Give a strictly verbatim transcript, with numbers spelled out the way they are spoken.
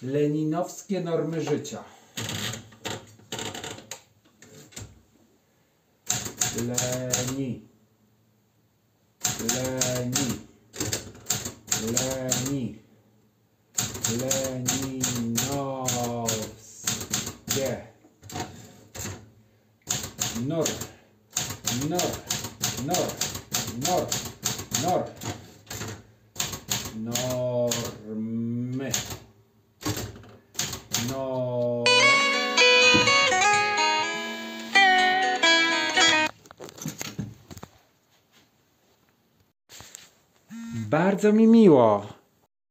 Leninowskie normy życia. Leni. Leni. Leni. Leninowskie. Nor. Nor. Nor. Nor. Nor. Normy. No. Bardzo mi miło.